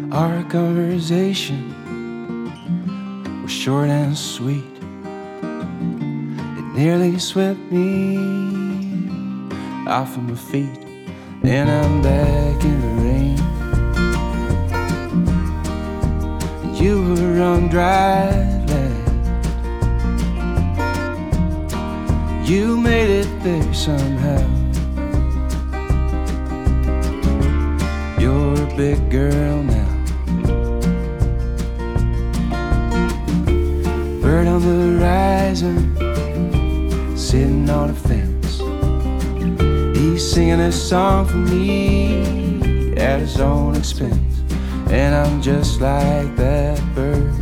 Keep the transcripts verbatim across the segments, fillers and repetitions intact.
Our conversation was short and sweet. It nearly swept me off of my feet. Then I'm back in the rain. You were on dry land. You made it there somehow. You're a big girl now. Bird on the horizon, sitting on a fence. He's singing a song for me at his own expense. And I'm just like that bird,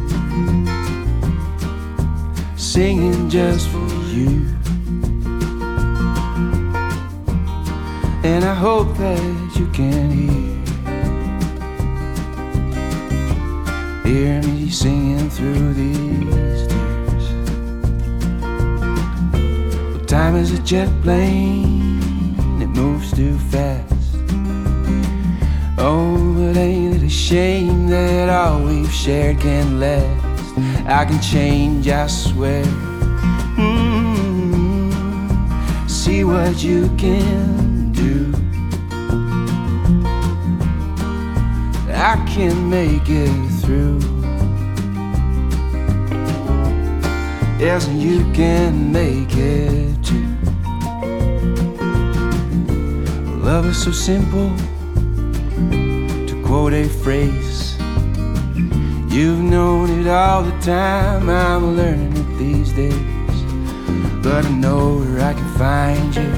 singing just for you. And I hope that you can hear Hear me singing through these tears. Well, time is a jet plane, it moves too fast. Oh, but ain't it a shame that all we've shared can't last? I can change, I swear. Mm-hmm. See what you can do. I can make it through. Yes, and you can make it too. Love is so simple, to quote a phrase. You've known it all the time, I'm learning it these days. But I know where I can find you,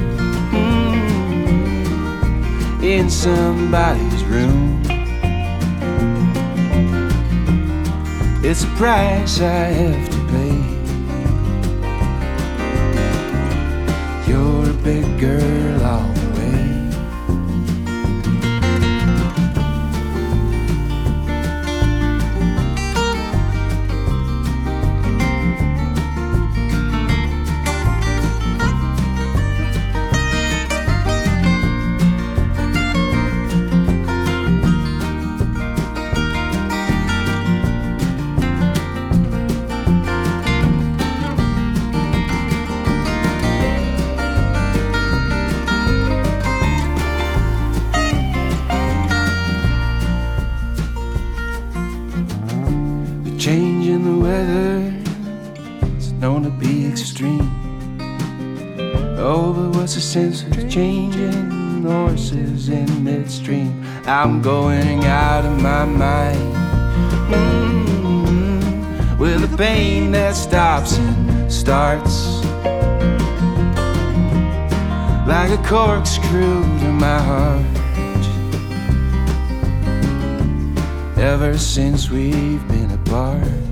mm-hmm, in somebody's room. It's a price I have to pay. You're a big girl all the way. Change in the weather, it's known to be extreme. Oh, but what's the sense of changing horses in midstream? I'm going out of my mind, mm-hmm, with a pain that stops and starts, like a corkscrew to my heart. Ever since we've been apart,